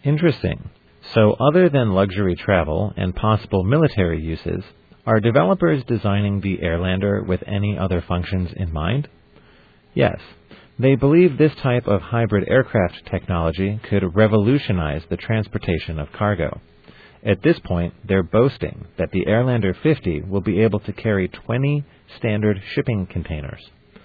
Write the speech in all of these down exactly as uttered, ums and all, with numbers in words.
Interesting. So other than luxury travel and possible military uses, are developers designing the Airlander with any other functions in mind? Yes. They believe this type of hybrid aircraft technology could revolutionize the transportation of cargo. At this point, they're boasting that the Airlander fifty will be able to carry twenty standard shipping containers.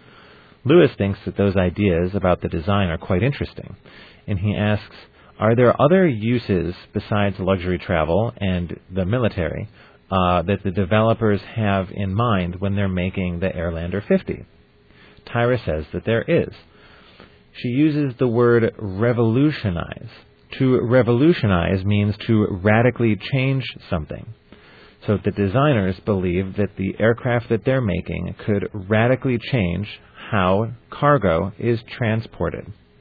Lewis thinks that those ideas about the design are quite interesting, and he asks, are there other uses besides luxury travel and the military uh, that the developers have in mind when they're making the Airlander fifty? Tyra says that there is. She uses the word revolutionize. To revolutionize means to radically change something. So the designers believe that the aircraft that they're making could radically change how cargo is transported.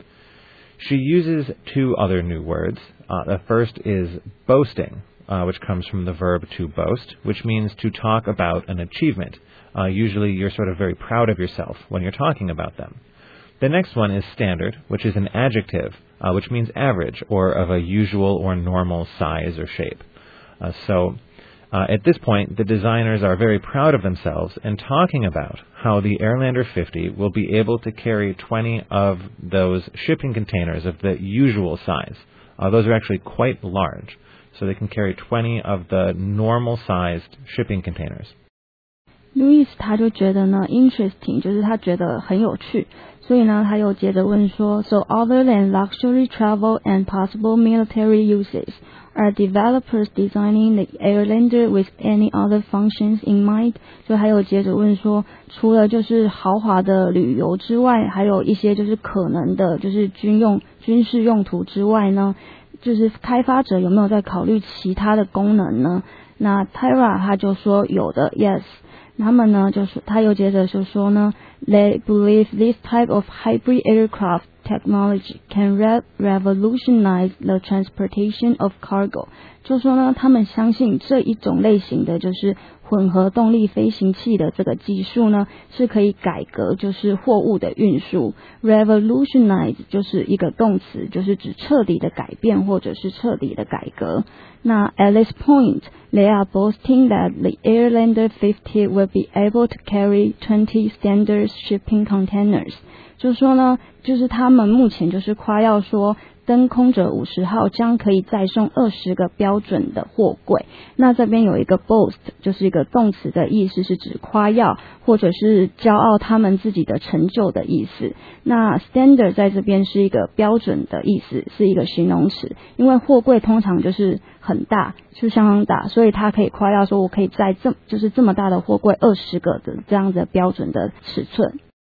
She uses two other new words. Uh, the first is boasting, uh, which comes from the verb to boast, which means to talk about an achievement. Uh, usually you're sort of very proud of yourself when you're talking about them. The next one is standard, which is an adjective, uh, which means average or of a usual or normal size or shape. Uh, so uh, at this point, the designers are very proud of themselves and talking about how the Airlander fifty will be able to carry twenty of those shipping containers of the usual size. Uh, those are actually quite large, so they can carry twenty of the normal-sized shipping containers. Louis 他就觉得呢 interesting 就是他觉得很有趣，所以呢他又接着问说 So other than luxury travel and possible military uses, are developers designing the Airlander with any other functions in mind? 就还有接着问说除了就是豪华的旅游之外，还有一些就是可能的就是军用军事用途之外呢，就是开发者有没有在考虑其他的功能呢？那 Tyra 他就说有的 yes。他们呢，就是他又接着就说呢 ，They believe this type of hybrid aircraft technology can re- revolutionize the transportation of cargo。就说呢，他们相信这一种类型的就是混合动力飞行器的这个技术呢，是可以改革就是货物的运输。Revolutionize 就是一个动词，就是指彻底的改变或者是彻底的改革。那 at this point, they are boasting that the Airlander fifty will be able to carry twenty standard shipping containers。就说呢，就是他们目前就是夸耀说，登空者五十号将可以载送二十个标准的货柜。那这边有一个 boast， 就是一个动词的意思，是指夸耀或者是骄傲他们自己的成就的意思。那 standard 在这边是一个标准的意思，是一个形容词，因为货柜通常就是很大，就相当大，所以它可以夸耀说我可以载这就是这么大的货柜二十个的这样的标准的尺寸。